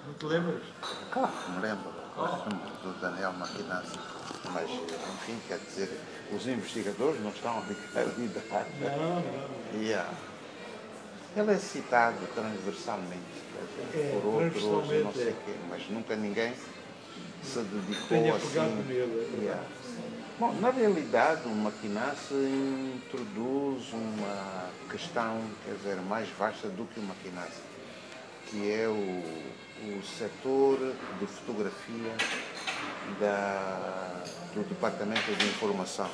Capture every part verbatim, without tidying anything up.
Não te lembras? Claro que me lembro, oh. do Daniel Maquinazzi, mas, enfim, quer dizer, os investigadores não estão a ligar a idade. Não, não. Yeah. Ele é citado transversalmente, quer dizer, É, por outros, não transversalmente, sei o é. quê, mas nunca ninguém se dedicou Tenha assim. pegado nele. Yeah. Bom, na realidade, o Maquinazzi introduz uma questão, quer dizer, mais vasta do que o Maquinazzi, que é o, o setor de fotografia da, do Departamento de Informação.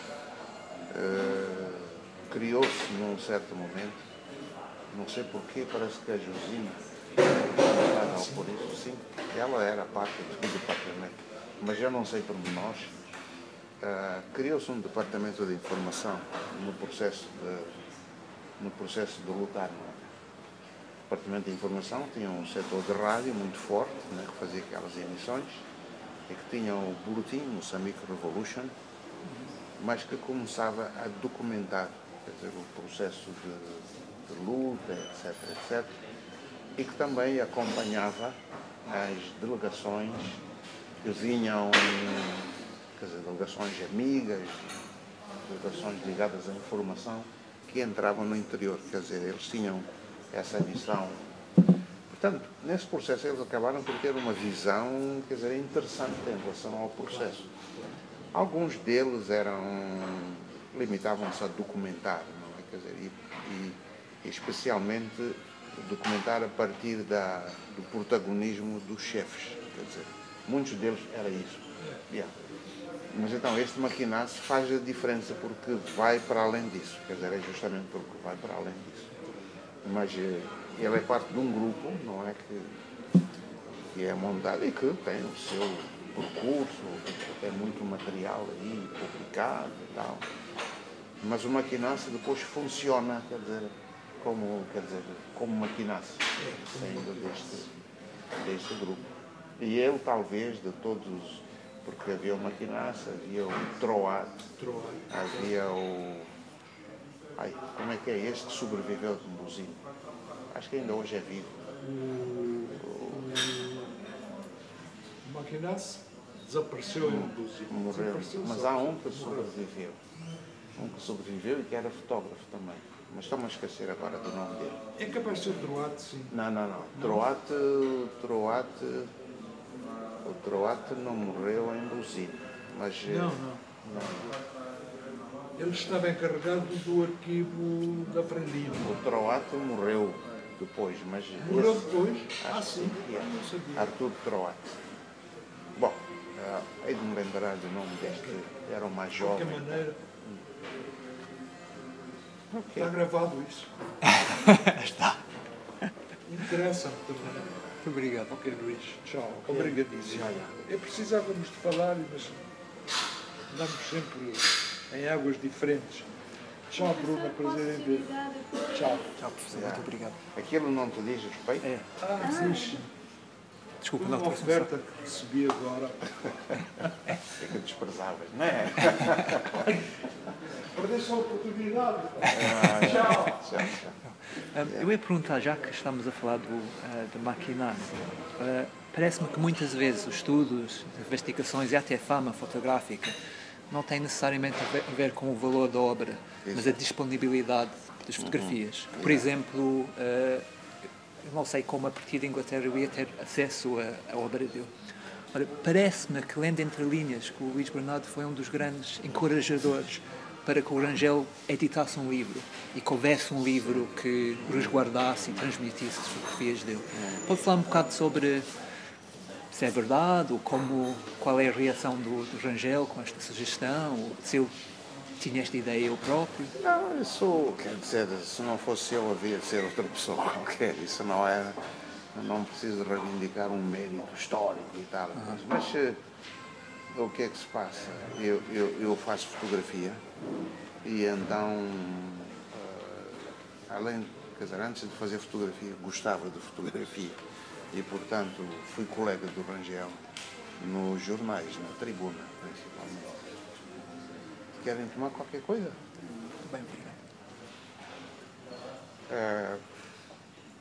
Uh, criou-se num certo momento, não sei porquê, parece que a Josina estava por isso, sim, ela era parte do departamento, mas eu não sei pormenores. Uh, criou-se um departamento de informação no processo de, no processo de lutar. O departamento de informação tinha um setor de rádio muito forte, né, que fazia aquelas emissões, e que tinha o boletim Moçambique Revolution, mas que começava a documentar, quer dizer, o processo de, de luta, etc, etcétera, e que também acompanhava as delegações que vinham, quer dizer, delegações amigas, delegações ligadas à informação, que entravam no interior, quer dizer, eles tinham essa missão. Portanto, nesse processo eles acabaram por ter uma visão, quer dizer, interessante em relação ao processo. Alguns deles eram, limitavam-se a documentar, não é? Quer dizer, e, e, e especialmente documentar a partir da, do protagonismo dos chefes, quer dizer, muitos deles era isso. Yeah. Mas então este Maquinazzi faz a diferença porque vai para além disso, quer dizer, é justamente porque vai para além disso. Mas ele é parte de um grupo, não é, que, que é montado e que tem o seu percurso, tem muito material aí publicado e tal. Mas o Maquinazzi depois funciona, quer dizer, como, quer dizer, como Maquinazzi, saindo deste, deste grupo. E ele talvez de todos, porque havia o Maquinazzi, havia o Troat, havia o... Ai, como é que é este que sobreviveu de Mbuzinho? Acho que ainda hoje é vivo. O, o, o Maquinazzi desapareceu em Mbuzinho. Morreu. Mas há um que sobreviveu. Um que sobreviveu e que era fotógrafo também. Mas estou-me a esquecer agora do nome dele. É capaz de ser Troat, sim. Não, não, não. Troat, Troat, o Troat não morreu em Mbuzinho. Mas... Não, não. não. Ele estava encarregado do arquivo da Frendina. O Troat morreu depois, mas... Morreu esse, depois? Ah, sim. sim. É. Não sabia. Artur Troat. Bom, uh, hei de me lembrar do nome deste. Era o mais jovem. De qualquer maneira... Okay. Está gravado isso. Está. Interessa-me também. Muito obrigado. Ok, Luís. Tchau. Okay. Obrigadíssimo. Já, já. É precisávamos de falar, mas andamos sempre em águas diferentes. Tchau, Bruna. Prazer em ver. Tchau. Tchau, professor. Muito obrigado. Aquilo não te diz respeito? É. Ah, diz. Desculpa, Foi não uma oferta que recebi agora. É que desprezavas, não é? Perdeste a oportunidade. Ah, tchau. tchau, tchau. Um, eu ia perguntar, já que estamos a falar do, uh, do Maquinazzi, uh, parece-me que muitas vezes os estudos, as investigações e até a fama fotográfica não têm necessariamente a ver, a ver com o valor da obra, Isso. mas a disponibilidade das fotografias. Uhum. Por exemplo, uh, eu não sei como a partir da Inglaterra eu ia ter acesso à obra dele. Ora, parece-me que, lendo entre linhas, que o Luís Bernardo foi um dos grandes encorajadores para que o Rangel editasse um livro e que houvesse um livro que resguardasse e transmitisse as fotografias dele. Pode falar um bocado sobre se é verdade, ou como, qual é a reação do, do Rangel com esta sugestão, ou se ele tinha esta ideia eu próprio? Não, isso, quer dizer, se não fosse eu havia de ser outra pessoa qualquer, isso não era, não preciso reivindicar um mérito histórico e tal, uhum. mas o que é que se passa? Eu, eu, eu faço fotografia e então, uh, além, quer dizer, antes de fazer fotografia, gostava de fotografia e, portanto, fui colega do Rangel nos jornais, na Tribuna, principalmente. Querem tomar qualquer coisa? Muito bem, obrigado. Uh,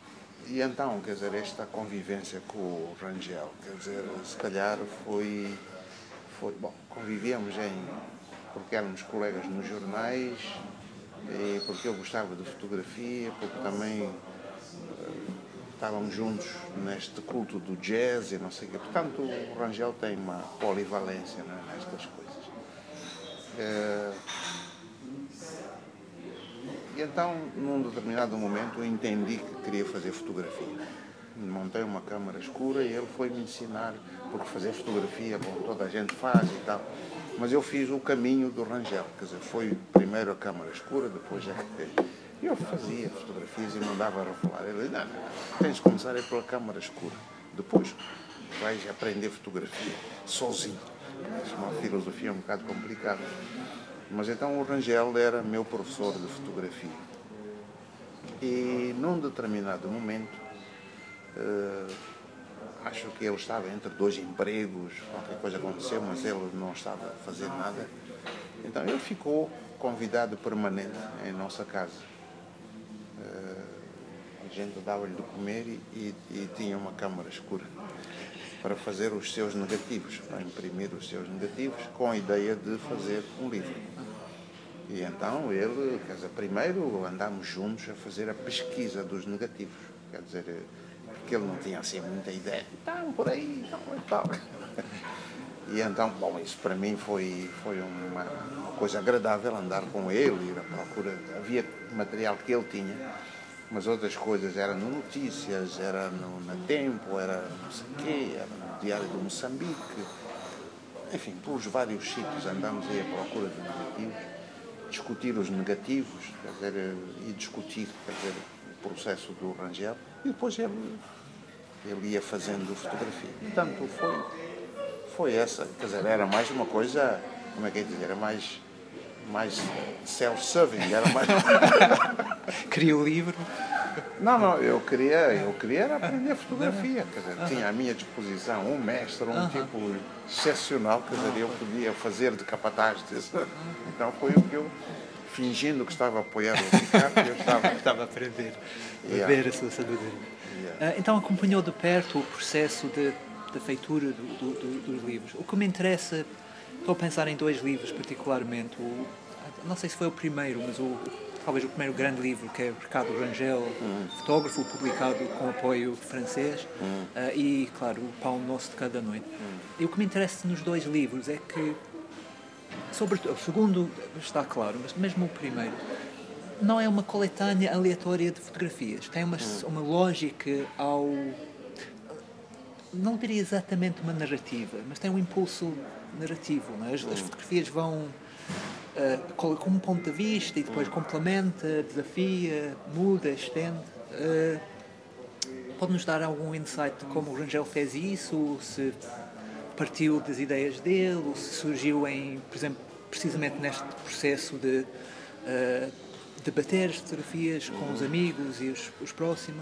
e então, quer dizer, esta convivência com o Rangel, quer dizer, se calhar foi, foi bom, convivíamos em, porque éramos colegas nos jornais, e porque eu gostava de fotografia, porque também uh, estávamos juntos neste culto do jazz e não sei o quê. Portanto, o Rangel tem uma polivalência, não é, nestas coisas. Uh, E então, num determinado momento, eu entendi que queria fazer fotografia. Montei uma câmara escura e ele foi-me ensinar, porque fazer fotografia, bom, toda a gente faz e tal. Mas eu fiz o caminho do Rangel, quer dizer, foi primeiro a câmara escura, depois é que... E eu fazia fotografias e mandava revelar. Ele disse, não, não, tens de começar a ir pela câmara escura. Depois vais aprender fotografia, sozinho. É uma filosofia um bocado complicada. Mas então o Rangel era meu professor de fotografia. E num determinado momento, uh, acho que ele estava entre dois empregos, qualquer coisa aconteceu, mas ele não estava a fazer nada. Então ele ficou convidado permanente em nossa casa. Uh, a gente dava-lhe de comer e, e, e tinha uma câmara escura para fazer os seus negativos, para imprimir os seus negativos, com a ideia de fazer um livro. E então ele, quer dizer, primeiro andámos juntos a fazer a pesquisa dos negativos, quer dizer, porque ele não tinha assim muita ideia, então por aí, então e tal. E então, bom, isso para mim foi, foi uma, uma coisa agradável, andar com ele, ir à procura, havia material que ele tinha, mas outras coisas, era no Notícias, era no, na Tempo, era não sei o quê, era no Diário do Moçambique, enfim, pelos vários sítios andámos aí à procura de negativos, discutir os negativos, quer dizer, e discutir, quer dizer, o processo do Rangel, e depois ele, ele ia fazendo fotografia. Portanto, foi, foi essa, quer dizer, era mais uma coisa, como é que é dizer, era mais... mais self-serving, era mais... Queria o livro? Não, não, eu queria, eu queria era aprender fotografia, quer dizer, tinha à minha disposição um mestre, um uh-huh. tipo excepcional, quer dizer, eu podia fazer de capataz disso. Então foi o que eu, fingindo que estava a apoiar o Ricardo, eu estava... estava a aprender, a yeah. ver a sua sabedoria. Yeah. Uh, então acompanhou de perto o processo de, de feitura do, do, do, dos livros. O que me interessa... Estou a pensar em dois livros particularmente. O, não sei se foi o primeiro, mas o, talvez o primeiro grande livro, que é o Ricardo Rangel, hum. fotógrafo, publicado com apoio francês, hum. uh, e, claro, o Pão Nosso de Cada Noite. Hum. E o que me interessa nos dois livros é que, sobretudo, o segundo está claro, mas mesmo o primeiro, não é uma coletânea aleatória de fotografias. Tem uma, hum. uma lógica ao... Não diria exatamente uma narrativa, mas tem um impulso narrativo, não é? As, as fotografias vão uh, com, com um ponto de vista e depois complementa, desafia, muda, estende. Uh, pode-nos dar algum insight de como o Rangel fez isso, se partiu das ideias dele, ou se surgiu em, por exemplo, precisamente neste processo de uh, debater as fotografias com os amigos e os, os próximos?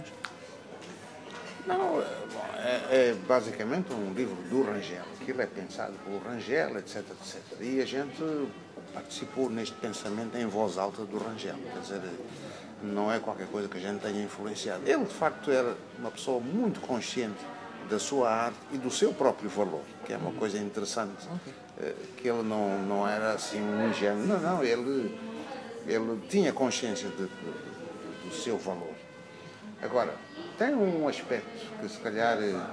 Não, é, é basicamente um livro do Rangel. Aquilo é pensado pelo Rangel, etc, etcétera. E a gente participou neste pensamento em voz alta do Rangel. Quer dizer, não é qualquer coisa que a gente tenha influenciado. Ele, de facto, era uma pessoa muito consciente da sua arte e do seu próprio valor, que é uma coisa interessante. Okay. Que ele não, não era assim um ingênuo. Não, não, ele, ele tinha consciência de, de, do seu valor. Agora, tem um aspecto que, se calhar,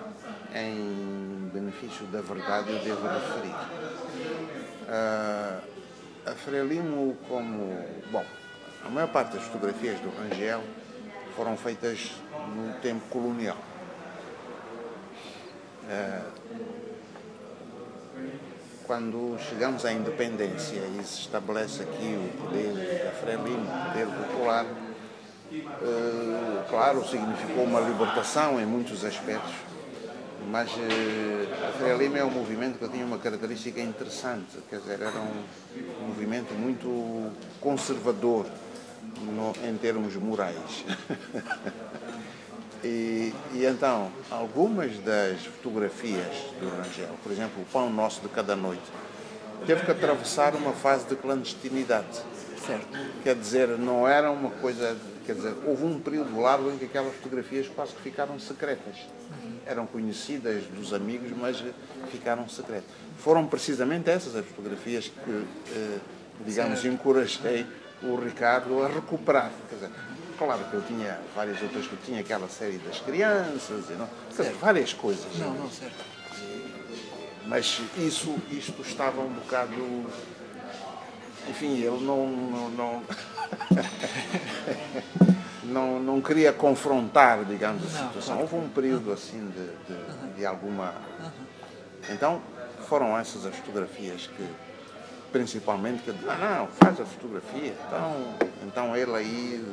em benefício da verdade, eu devo referir. Uh, a Frelimo, como... Bom, a maior parte das fotografias do Rangel foram feitas no tempo colonial. Uh, quando chegamos à independência e se estabelece aqui o poder da Frelimo, o poder popular, Uh, claro, significou uma libertação em muitos aspectos, mas uh, a Frelimo é um movimento que tinha uma característica interessante, quer dizer, era um movimento muito conservador no, em termos morais. e, e então, algumas das fotografias do Rangel, por exemplo, o Pão Nosso de Cada Noite, teve que atravessar uma fase de clandestinidade. Certo. Quer dizer, não era uma coisa Quer dizer, houve um período largo em que aquelas fotografias quase que ficaram secretas. Eram conhecidas dos amigos, mas ficaram secretas. Foram precisamente essas as fotografias que, eh, digamos, certo. encorajei o Ricardo a recuperar. Quer dizer, claro que eu tinha várias outras, que eu tinha aquela série das crianças, e não, quer dizer, várias coisas. Não, não, certo. Mas isso, isto estava um bocado... Enfim, ele não... não, não... Não, não queria confrontar, digamos, a situação. Houve um período assim de, de, de alguma... Então, foram essas as fotografias que, principalmente, que ah, não, faz a fotografia. Então, então ele aí...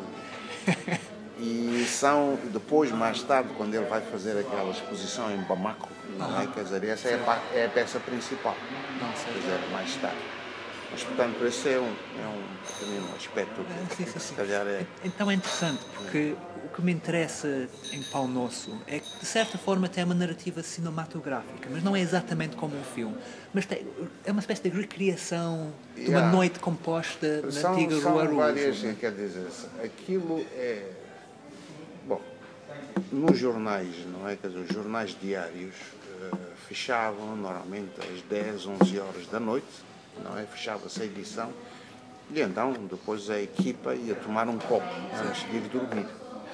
E são, depois, mais tarde, quando ele vai fazer aquela exposição em Bamako, não é? Quer dizer, essa é a, é a peça principal. Quer dizer, mais tarde. Mas, portanto, esse é um, é um, um aspecto que, sim, sim, que sim. se calhar é... Então é interessante, porque o que me interessa em Pão Nosso é que, de certa forma, tem uma narrativa cinematográfica, mas não é exatamente como um filme. Mas tem, é uma espécie de recriação de uma yeah. noite composta na são, antiga são Rua Araújo. Várias, quer dizer, aquilo é... Bom, nos jornais, não é? Quer dizer, os jornais diários uh, fechavam normalmente às dez, onze horas da noite, não é? Fechava-se a edição e então depois a equipa ia tomar um copo antes de ir dormir.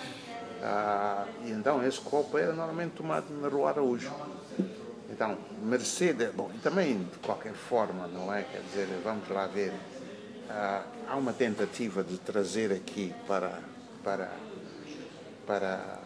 Ah, e então esse copo era normalmente tomado na Rua Araújo. Então, Mercedes, bom, e também de qualquer forma, não é? Quer dizer, vamos lá ver, ah, há uma tentativa de trazer aqui para, para, para,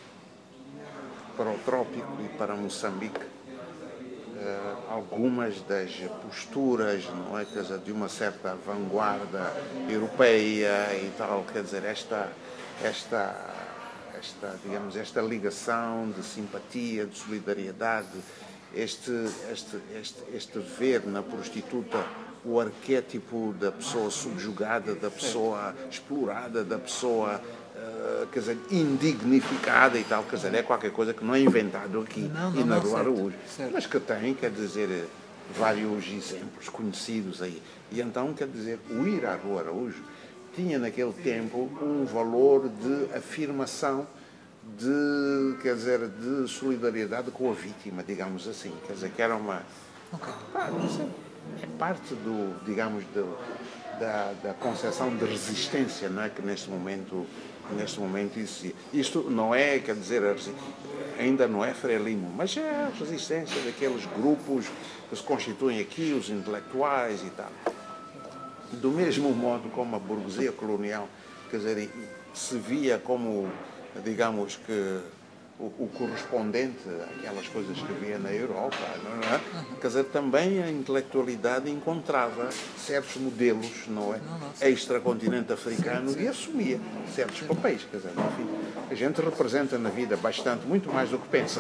para o trópico e para Moçambique Uh, algumas das posturas, não é, quer dizer, de uma certa vanguarda europeia e tal, quer dizer, esta, esta, esta, digamos, esta ligação de simpatia, de solidariedade, este, este, este, este ver na prostituta o arquétipo da pessoa subjugada, da pessoa explorada, da pessoa Uh, quer dizer, indignificada e tal, quer dizer, é qualquer coisa que não é inventado aqui não, não, e na não, Rua Araújo, certo. Mas que tem, quer dizer, vários exemplos conhecidos aí. E então, quer dizer, o ir à Rua Araújo tinha naquele tempo um valor de afirmação, de, quer dizer, de solidariedade com a vítima, digamos assim, quer dizer, que era uma... Okay. Ah, é parte do, digamos, do, da, da concepção de resistência, não é, que neste momento neste momento existia. Isto não é, quer dizer, ainda não é Frelimo, mas é a resistência daqueles grupos que se constituem aqui, os intelectuais e tal. Do mesmo modo como a burguesia colonial, quer dizer, se via como, digamos que, o, o correspondente àquelas coisas que via na Europa, não é? Quer dizer, também a intelectualidade encontrava certos modelos, não é? Extracontinente africano e assumia certos papéis, quer dizer, enfim, a gente representa na vida bastante, muito mais do que pensa.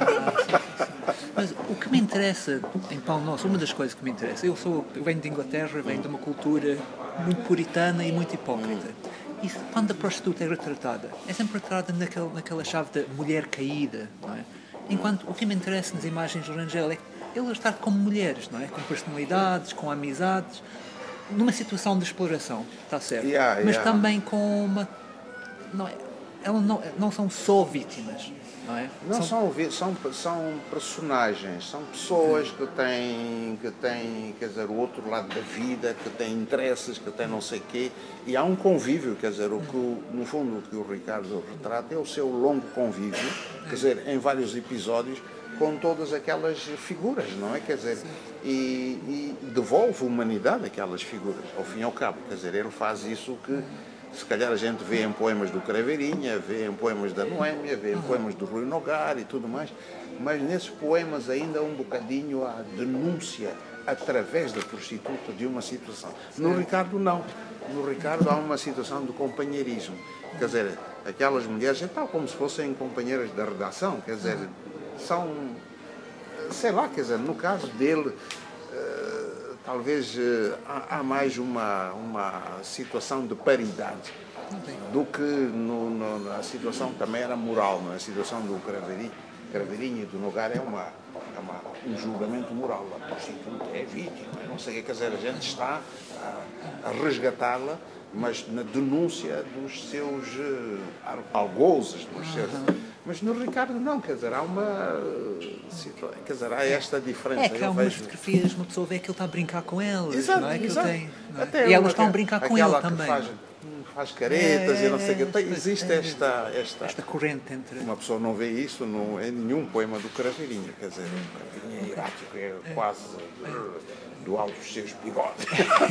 Mas o que me interessa em Pão Nosso, uma das coisas que me interessa, eu, sou, eu venho de Inglaterra, venho de uma cultura muito puritana e muito hipócrita. E quando a prostituta é retratada, é sempre retratada naquela, naquela chave da mulher caída, não é? Enquanto o que me interessa nas imagens do Rangel é que ele é retratado como mulheres, não é? Com personalidades, com amizades, numa situação de exploração, está certo? Yeah, Mas yeah. também com uma... Não é? Elas não, não são só vítimas, não é? Não são... São, são, são personagens, são pessoas que têm, que têm, quer dizer, o outro lado da vida, que têm interesses, que têm não sei quê, e há um convívio, quer dizer, o que, no fundo o que o Ricardo retrata é o seu longo convívio, quer dizer, em vários episódios, com todas aquelas figuras, não é? Quer dizer, e, e devolve humanidade àquelas figuras, ao fim e ao cabo, quer dizer, ele faz isso que se calhar a gente vê em poemas do Craveirinha, vê em poemas da Noémia, vê em poemas do Rui Nogar e tudo mais, mas nesses poemas ainda um bocadinho a denúncia através da prostituta de uma situação. No Ricardo não. No Ricardo há uma situação de companheirismo. Quer dizer, aquelas mulheres é tal como se fossem companheiras da redação, quer dizer, são, sei lá, quer dizer, no caso dele, talvez há, há mais uma, uma situação de paridade do que no, no, na situação também era moral, não é? A situação do Craveirinha, Craveirinha e do Nogar é, uma, é uma, um julgamento moral. A prostituta é vítima, não sei o que, quer dizer, a gente está a, a resgatá-la mas na denúncia dos seus uh, algozes, dos Uhum. seus... Mas no Ricardo não, quer dizer, há uma... Quer dizer, há esta diferença. É que há Eu umas vejo... fotografias, uma pessoa vê que ele está a brincar com elas, Exato, não é? Que exato. ele tem, não é? Até E elas uma estão a que- brincar com ele aquela que também. Faz, faz caretas É, e não sei o quê. é, Tem- é, Existe é, esta, esta... Esta corrente entre... Uma pessoa não vê isso no, em nenhum poema do Craveirinho. Quer dizer, o Craveirinho é erático, é quase uh, do alto dos seus bigodes.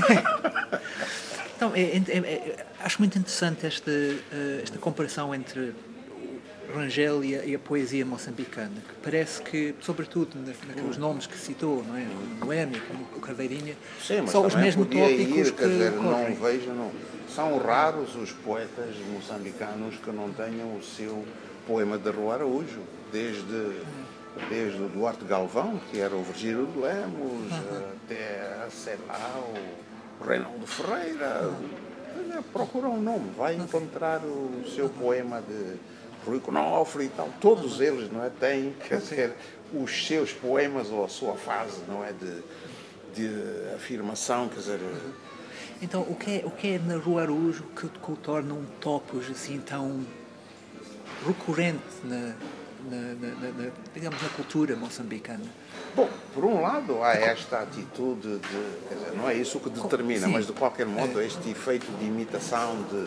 Então, é, é, é, acho muito interessante esta, uh, esta comparação entre o Rangel e a, e a poesia moçambicana, que parece que, sobretudo na, naqueles nomes que citou, não é? O Noémio, como o Craveirinha, Sim, mas são os também mesmos podia tópicos ir, que quer dizer, não correm. vejo, não. São raros os poetas moçambicanos que não tenham o seu poema de Rua Araújo, desde, desde o Duarte Galvão, que era o Virgílio de Lemos, até, sei lá, o Reinaldo Ferreira. Procura um nome, vai encontrar o seu poema de Rui Conofre e tal. Todos eles, não é, têm, quer dizer, os seus poemas ou a sua fase, não é, de, de afirmação, quer dizer... Então, o que é, o que é na Rua Araújo que, que o torna um topos assim tão recorrente na, na, na, na, na, digamos, na cultura moçambicana? Bom, por um lado há esta atitude de, quer dizer, não é isso que determina, Sim. mas de qualquer modo este efeito de imitação de,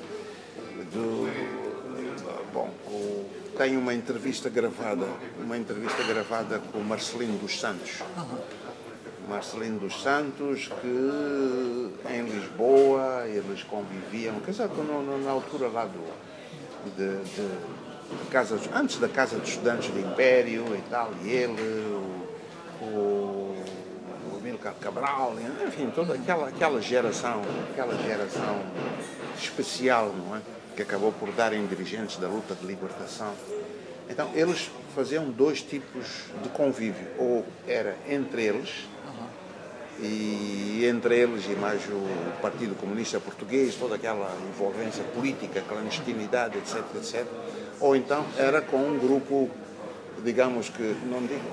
de bom, o, tem uma entrevista gravada, uma entrevista gravada com o Marcelino dos Santos. Uhum. Marcelino dos Santos, que em Lisboa eles conviviam, quer dizer, no, na altura lá do, de, de, de casa, antes da Casa dos Estudantes do Império e tal, e ele, o, o, o Amílcar Cabral, enfim, toda aquela, aquela geração, aquela geração especial, não é? Que acabou por dar em dirigentes da luta de libertação. Então, eles faziam dois tipos de convívio, ou era entre eles, e entre eles e mais o Partido Comunista Português, toda aquela envolvência política, clandestinidade, etc, etcétera. Ou então era com um grupo, digamos que, não digo,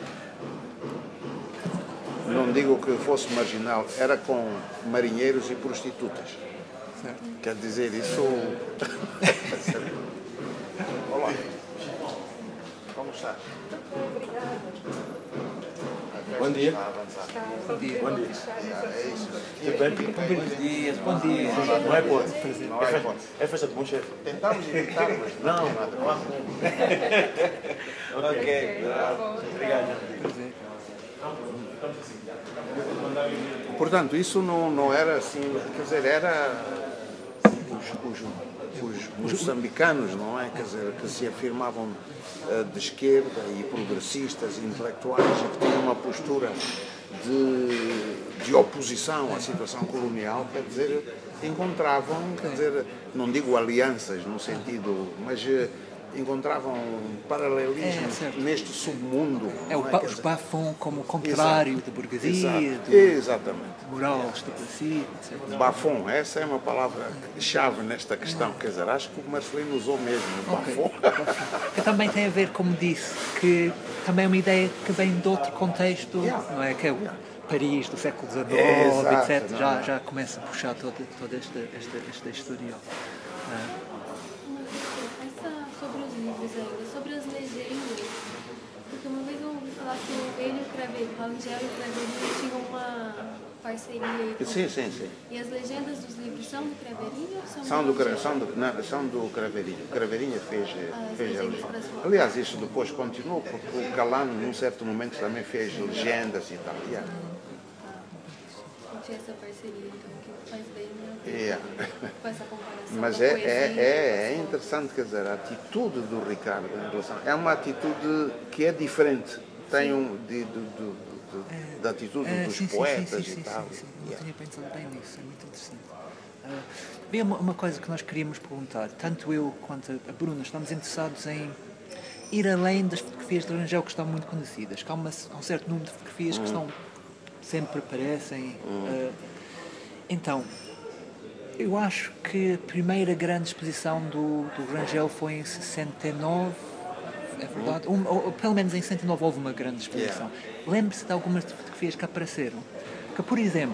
não digo que fosse marginal, era com marinheiros e prostitutas. Certo. Quer dizer, isso... Olá, como estás? Bom dia. Bom dia. Bom dia. É isso. Tudo bem? Bom dia. Bom dia. Não é ponto. Não é ponto. É festa de bom chefe. Tentamos evitar, mas Não, nada. não há Ok. Obrigado. Portanto, isso não, não era assim, quer dizer, era os, os, os moçambicanos, não é? Quer dizer, que se afirmavam uh, de esquerda e progressistas, intelectuais, e que tinham uma postura de, de oposição à situação colonial, quer dizer, encontravam, quer dizer, não digo alianças no sentido, mas uh, encontravam paralelismo É, certo. neste submundo. É o não ba- Quer os dizer, Bafon como contrário Exato. da burguesia, Exato. do Exatamente. moral estabelecido, etcétera. Bafon, essa é uma palavra-chave nesta questão, quer dizer, acho que o Marcelino usou mesmo, Ok. Bafon. Que também tem a ver, como disse, que também é uma ideia que vem de outro contexto, Yeah. não é? Que é o Paris do século dezenove, Exato, etcétera. Já, não. já começa a puxar toda, toda esta, esta, esta historial. Ah, Essa sobre os livros ainda, sobre as legendas, porque uma vez eu ouvi falar que ele e o Craveirinho, o Rangel e o Craveirinho tinham uma parceria aí. com- Sim, sim, sim. E as legendas dos livros são do Craveirinho ou são, São do, Rangel? Cra- são do, não, são do Craveirinho. O Craveirinho fez, Ah, fez a legendas legenda. para sua- Aliás, isso depois continuou, porque o Calano, num certo momento, também fez legendas e tal. Yeah. Não tinha essa parceria, então, que faz bem, né? Yeah. Com essa comparação Mas da é, poesia. é, é, é interessante, quer dizer, a atitude do Ricardo em relação. É uma atitude que é diferente. Tem um. De, de, de, de, da atitude É, dos sim, sim, poetas sim, e sim, tal. sim, sim. Não Yeah. tinha pensado bem nisso, é muito interessante. Ah, bem, uma, uma coisa que nós queríamos perguntar, tanto eu quanto a Bruna, estamos interessados em ir além das fotografias de Rangel que estão muito conhecidas, que há, uma, há um certo número de fotografias que estão, sempre aparecem. ah, então, eu acho que a primeira grande exposição do, do Rangel foi em sessenta e nove, é verdade? Um, ou, ou pelo menos em sessenta e nove houve uma grande exposição. Lembre-se de algumas fotografias que apareceram. Que, por exemplo,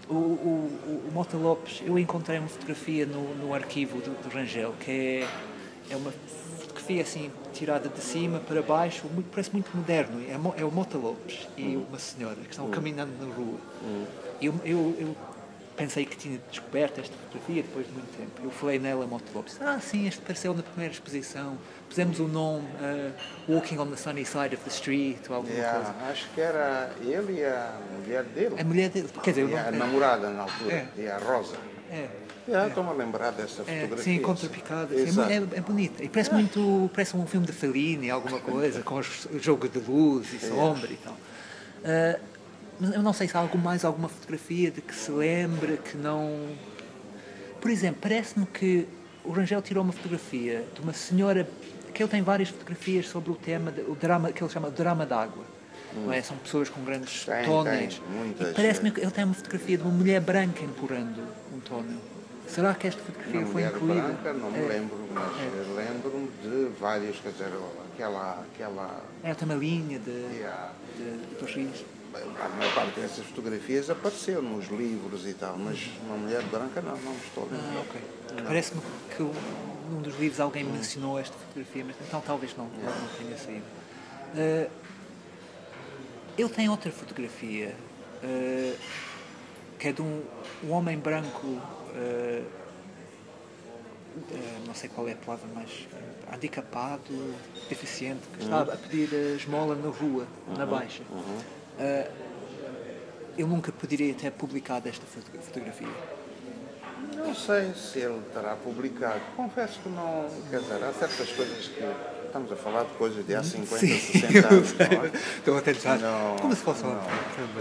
o, o, o Mota Lopes, eu encontrei uma fotografia no, no arquivo do, do Rangel, que é, é uma fotografia assim, tirada de cima para baixo, muito, parece muito moderno. É, é o Mota Lopes e Hum. uma senhora que estão caminhando na rua. Hum. Eu, eu, eu pensei que tinha descoberto esta fotografia depois de muito tempo. Eu falei nela a Mota Lopes. Ah, sim, este apareceu na primeira exposição. Pusemos o nome uh, Walking on the Sunny Side of the Street ou alguma Yeah, coisa. acho que era ele e a mulher dele. A mulher dele, quer dizer, eu E não, a é, namorada na altura, É. e a Rosa. é, Yeah, Estou-me a lembrar dessa é, fotografia. sim, contrapicada. Sim, Exato. é, é bonita. E parece muito, parece um filme de Fellini, alguma coisa, com os- o jogo de luz e sombra e tal. Uh, mas eu não sei se há algo mais, alguma fotografia de que se lembre, que não... Por exemplo, parece-me que o Rangel tirou uma fotografia de uma senhora, que ele tem várias fotografias sobre o tema, de- o drama, que ele chama de drama d'água. Não é? São pessoas com grandes Tem, túneis. tem, muitas, E parece-me que ele tem uma fotografia de uma mulher branca empurrando um túnel. Será que esta fotografia Uma foi mulher incluída? branca, não me É. lembro, mas lembro-me de várias, quer dizer, aquela... aquela É, tem uma linha de, yeah, de, de torres. a maior parte dessas fotografias apareceu nos livros e tal, mas uma mulher branca não, não me estou a lembrar. Ah, ok. Parece-me que um- num dos livros alguém mencionou esta fotografia, mas então talvez não, não tenha saído. Uh, ele tem outra fotografia, uh, que é de um, um homem branco, uh, uh, não sei qual é a palavra, mas uh, handicapado, deficiente, que está a pedir a esmola na rua, na Baixa. Uh, eu nunca poderia ter publicado esta foto- fotografia. Não sei se ele terá publicado. Confesso que não. Quer dizer, há certas coisas que. Estamos a falar de coisas de há cinquenta, Sim, sessenta anos, não é? Estou a tentar. Não, Como se fosse não. ontem.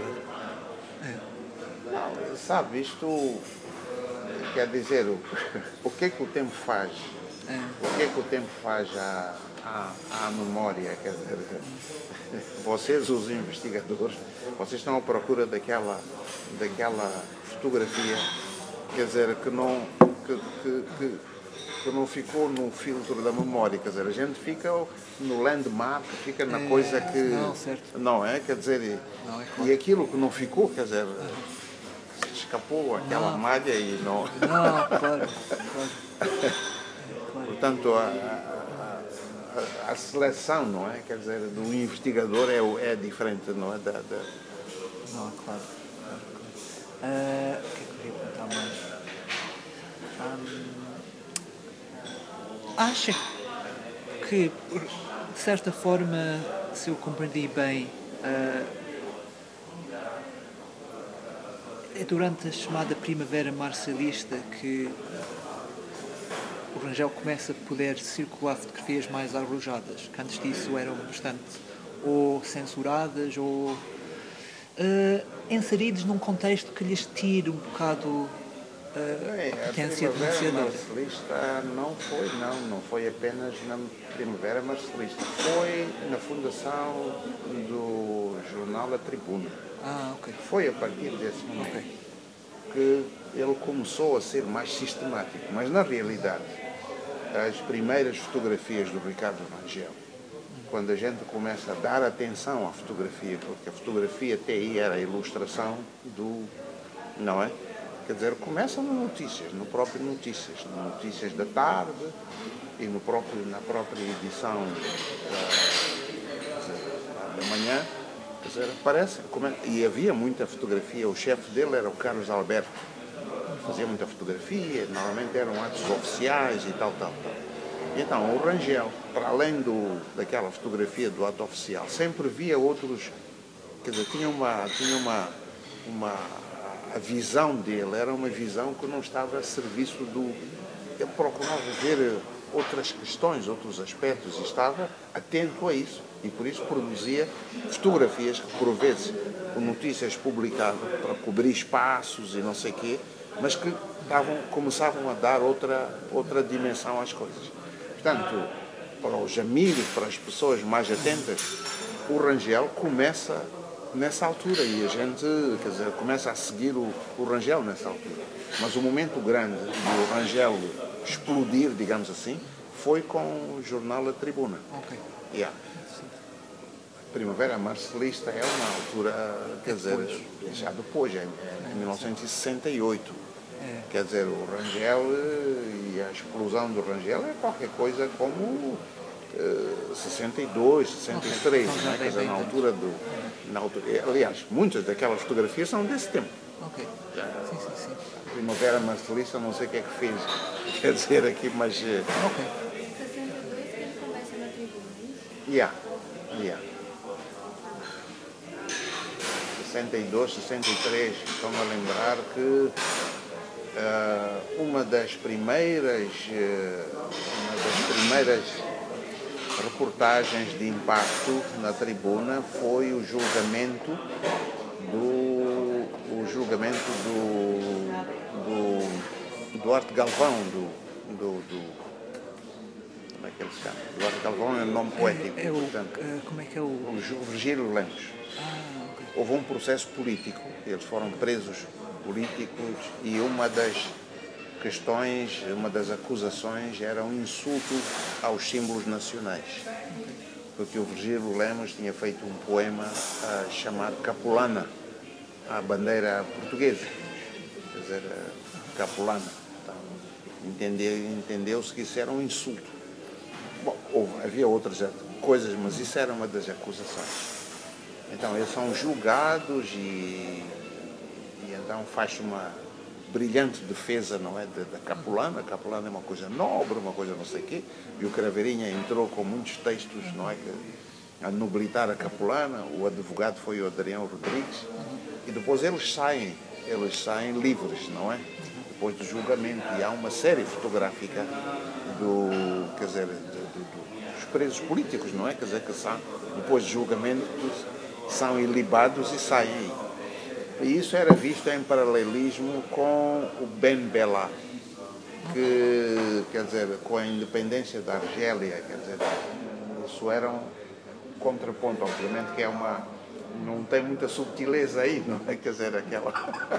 Não, sabe, isto quer dizer, o, o que é que o tempo faz? O que é que o tempo faz à, à, à memória? Quer dizer, vocês, os investigadores, vocês estão à procura daquela, daquela fotografia, quer dizer, que não, que, que, que, que não ficou no filtro da memória, quer dizer, a gente fica no landmark, fica na É, coisa que... não, certo. Não é? Quer dizer, e, Não, é claro. e aquilo que não ficou, quer dizer, escapou aquela Não. malha e não... Não, claro, claro. Portanto, a, a, a, a seleção, não é? Quer dizer, do investigador é, o- é diferente, não é? Da, da... Não, claro. claro, claro. Ah, o que é que eu queria perguntar mais? Ahm, acha que, de certa forma, se eu compreendi bem, ah, é durante a chamada Primavera Marcialista que o Rangel começa a poder circular fotografias mais arrojadas, que antes disso eram bastante ou censuradas ou uh, inseridos num contexto que lhes tire um bocado uh, Bem, a a potência Primavera denunciadora. Marcelista não foi, não, não foi apenas na Primavera Marcelista, foi na fundação do jornal A Tribuna. Ah, ok. Foi a partir desse momento Ok. que ele começou a ser mais sistemático, mas na realidade as primeiras fotografias do Ricardo Rangel, quando a gente começa a dar atenção à fotografia, porque a fotografia até aí era a ilustração do... não é? Quer dizer, começa nas notícias, no próprio Notícias, no Notícias da Tarde e no próprio, na própria edição da, da manhã, quer dizer, aparece, come- e havia muita fotografia, o chefe dele era o Carlos Alberto, fazia muita fotografia, normalmente eram atos oficiais e tal, tal, tal. Então, o Rangel, para além do, daquela fotografia do ato oficial, sempre via outros, quer dizer, tinha uma, tinha uma, uma, a visão dele era uma visão que não estava a serviço do, ele procurava ver outras questões, outros aspectos, e estava atento a isso, e por isso produzia fotografias que, por vezes, o Notícias publicava para cobrir espaços e não sei o quê, mas que davam, começavam a dar outra, outra dimensão às coisas. Portanto, para os amigos, para as pessoas mais atentas, o Rangel começa nessa altura e a gente, quer dizer, começa a seguir o, o Rangel nessa altura. Mas o momento grande do Rangel explodir, digamos assim, foi com o jornal A Tribuna. Ok. Yeah. Primavera Marcelista é uma altura, quer dizer, já depois, é em mil novecentos e sessenta e oito. É. Quer dizer, o Rangel e a explosão do Rangel é qualquer coisa como uh, sessenta e dois, sessenta e três, Ok, então já não é? Quer dizer, bem na antes. altura do... Na altura, aliás, muitas daquelas fotografias são desse tempo. Ok. Sim, sim, sim. Primavera Marcelista, não sei o que é que fez, quer dizer, aqui, mas... Uh, Ok. sessenta e dois que ele começa na tribuna, é isso? yeah, yeah. sessenta e dois, sessenta e três, estão-me a lembrar que uh, uma das primeiras uh, uma das primeiras reportagens de impacto na tribuna foi o julgamento do o julgamento do do Duarte Galvão, do, do, do como é que ele se chama? Duarte Galvão é um nome poético, É o, portanto, eh, como é que é o... o Ju- Virgílio Lemos. Ah, ok. Houve um processo político, eles foram presos políticos e uma das questões, uma das acusações era um insulto aos símbolos nacionais. Porque o Virgílio Lemos tinha feito um poema a chamar Capulana, à bandeira portuguesa. Quer dizer, Capulana. Então, entendeu, entendeu-se que isso era um insulto. Bom, houve, havia outras coisas, mas isso era uma das acusações. Então, eles são julgados e, e então faz uma brilhante defesa, não é, da Capulana. A Capulana é uma coisa nobre, uma coisa não sei o quê. E o Craveirinha entrou com muitos textos, não é, que, a nobilitar a Capulana. O advogado foi o Adrião Rodrigues. E depois eles saem, eles saem livres, não é? Depois do julgamento. E há uma série fotográfica do, quer dizer, de, de, de, dos presos políticos, não é? Quer dizer, que são, depois do julgamento, são ilibados e saem. E isso era visto em paralelismo com o Ben Bella, que, quer dizer, com a independência da Argélia, quer dizer, isso era um contraponto, obviamente, que é uma... não tem muita subtileza aí, não é? Quer dizer, aquela...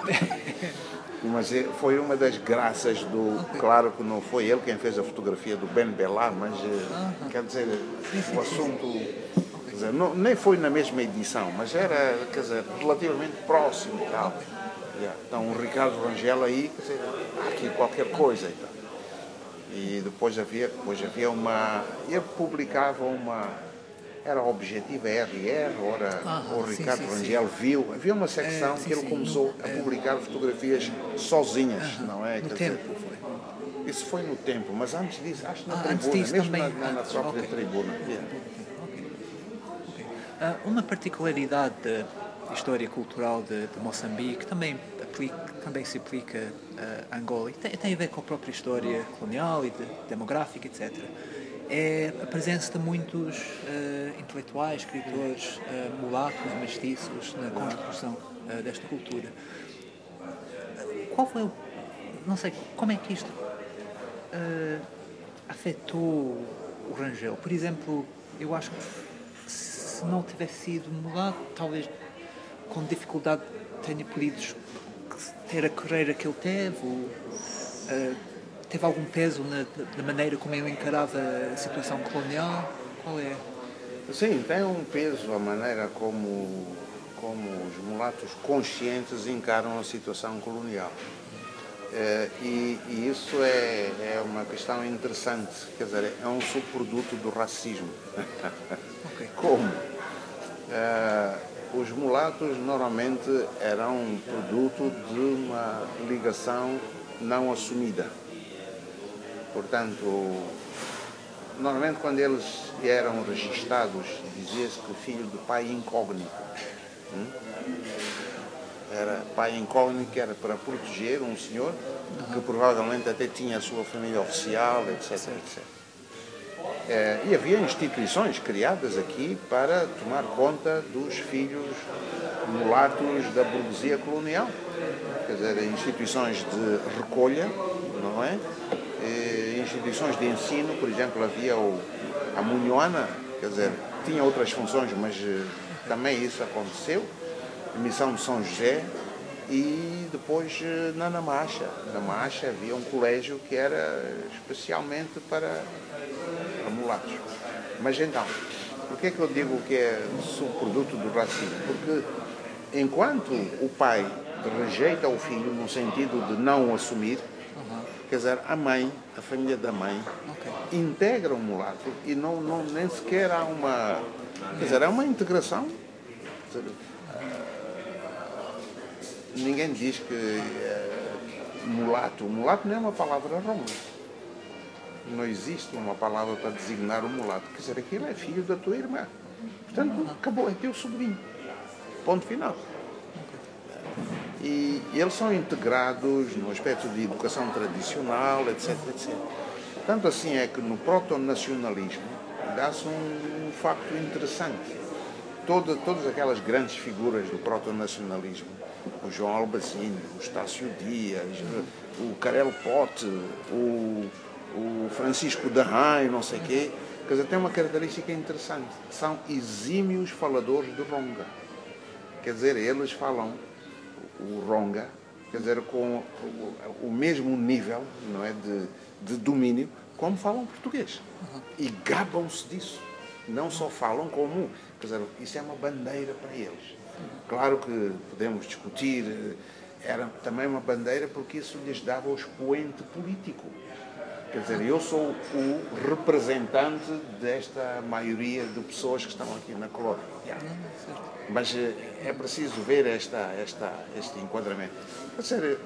Mas foi uma das graças do... Claro que não foi ele quem fez a fotografia do Ben Bella, mas, quer dizer, o assunto... Quer dizer, não, nem foi na mesma edição, mas era, quer dizer, relativamente próximo e tal. Então, o Ricardo Rangel aí, quer dizer, há aqui qualquer coisa e tal. E depois havia, depois havia uma... Ele publicava uma... Era Objetiva R R, ora, Ah, o sim, Ricardo sim, Rangel viu. Havia uma secção É, sim, que ele sim, começou no- a é, publicar fotografias sozinhas, não é? No Quer tempo, dizer, foi. isso foi no tempo, mas antes disso, acho que na Ah, tribuna, antes disso mesmo também. na, na, na Antes, própria ok. tribuna. Yeah. Ok, ok. Ah, uma particularidade da história cultural de, de Moçambique também, aplica, também se aplica a Angola e tem, tem a ver com a própria história colonial e de, demográfica, etcétera. É a presença de muitos uh, intelectuais, escritores, uh, mulatos, mestiços na construção uh, desta cultura. Qual foi o... não sei, como é que isto uh, afetou o Rangel? Por exemplo, eu acho que se não tivesse sido mulato, talvez com dificuldade tenha podido ter a carreira que ele teve, ou, uh, teve algum peso na, na maneira como ele encarava a situação colonial? Qual é? Sim, tem um peso a maneira como, como os mulatos conscientes encaram a situação colonial. É, e, e isso é, é uma questão interessante, quer dizer, é um subproduto do racismo. Okay. Como? É, os mulatos normalmente eram produto de uma ligação não assumida. Portanto, normalmente quando eles eram registados, dizia-se que filho de pai incógnito. Hum? Era pai incógnito, que era para proteger um senhor que provavelmente até tinha a sua família oficial, etc, etcétera. É, e havia instituições criadas aqui para tomar conta dos filhos mulatos da burguesia colonial. Quer dizer, instituições de recolha, não é? E instituições de ensino, por exemplo, havia o, a Munhoana, quer dizer, tinha outras funções, mas também isso aconteceu. Missão de São José e depois na Namacha. Na Namacha havia um colégio que era especialmente para, para mulatos. Mas então, Por que é que eu digo que é subproduto do racismo? Porque enquanto o pai rejeita o filho no sentido de não o assumir, Uhum. quer dizer, a mãe, a família da mãe, Ok. integra o mulato e não, não, nem sequer há uma... Quer dizer, é uma integração. Quer dizer, ninguém diz que é, mulato. Mulato não é uma palavra romana. Não existe uma palavra para designar o mulato. Quer dizer, aquilo é filho da tua irmã. Portanto, acabou, é teu sobrinho. Ponto final. E eles são integrados no aspecto de educação tradicional, etc, etcétera. Tanto assim é que no proto-nacionalismo dá-se um, um facto interessante. Toda, todas aquelas grandes figuras do proto-nacionalismo, o João Albaicín, o Estácio Dias, o Karel Pote, o, o Francisco de Rães, não sei o quê, quer dizer, tem uma característica interessante. São exímios faladores de Ronga. Quer dizer, eles falam o Ronga, quer dizer, com o, o mesmo nível, não é, de, de domínio, como falam português. E gabam-se disso. Não só falam como, quer dizer, isso é uma bandeira para eles. Claro que podemos discutir, era também uma bandeira porque isso lhes dava o expoente político. Quer dizer, eu sou o representante desta maioria de pessoas que estão aqui na colónia. Yeah. Mas é preciso ver esta, esta, este enquadramento. Quer dizer,